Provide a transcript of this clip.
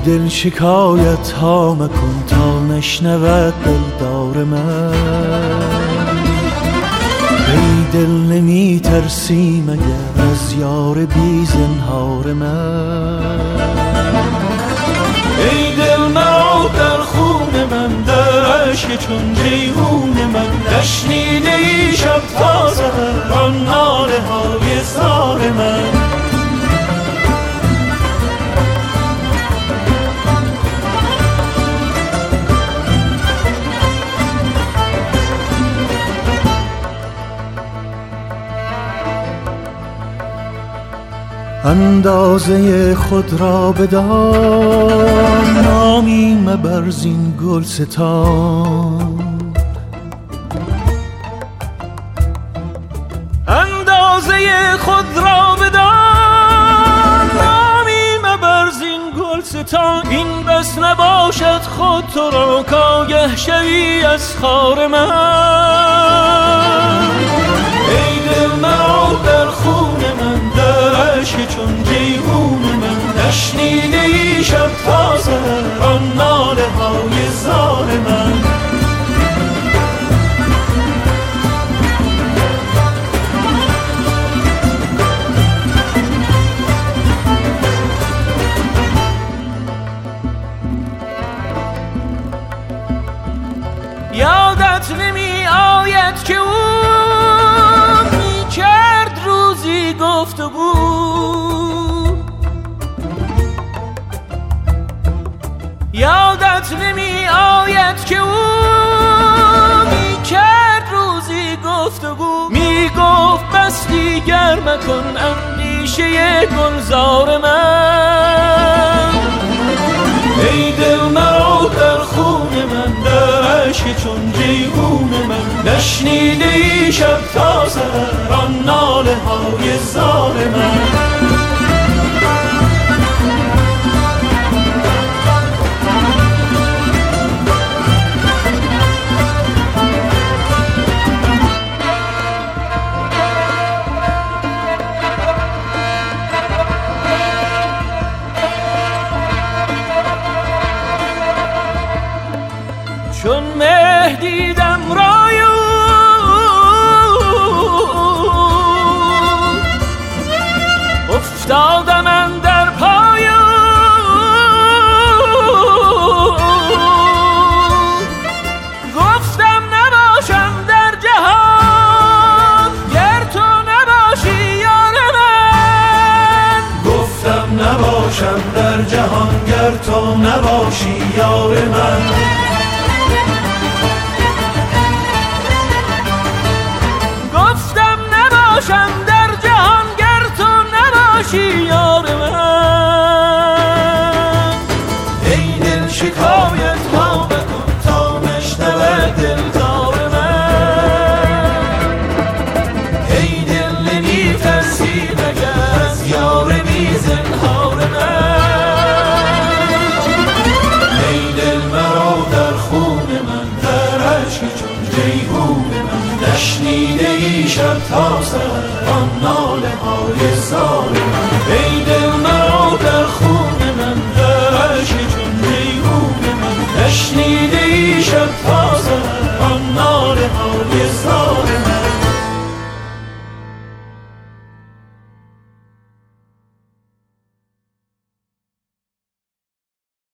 دل شکایت ها مکن تا نشنود دلدار من. ای دل نمی ترسی مگر از یار بی زنهار من. ای دل مرا در خون من در عشق چون جیهون من. نشنیده ای شب تا سحر آن ناله های زار من. اندازه خود را بدان نامی مبر زین گلستان. اندازه خود را بدان نامی مبر زین گلستان. این بس نباشد خود تو را کآگه شوی از خار من. ای دل مرا در خون من در عشق چون جیهون من. نشنیده ای شب تا سحر آن ناله های زار من. یادت نمی آید که او می کرد روزی گفتگو. یادت نمی آید که او می کرد روزی گفتگو. می گفت بس دیگر مکن اندیشه گلزار من. ای دل مرا در خون من در عشق چون جیهون من. نشنیده ای شب تا سحر آن ناله های زار من. چون مه دیدم رای افتادم اندر پای. گفتم نباشم در جهان گر تو نباشی یار من. گفتم نباشم در جهان گر تو نباشی یار من. گفتم نباشم در جهان گر تو نباشی یار من. ای دل شکایت ها بکن تا نشنود دلدار من. ای دل نمی ترسی مگر از یار بی زنهار من. ای دل مرا در خون من در عشق چون جیهون من. نشنیده ای شب تا سحر آن ناله های زار من.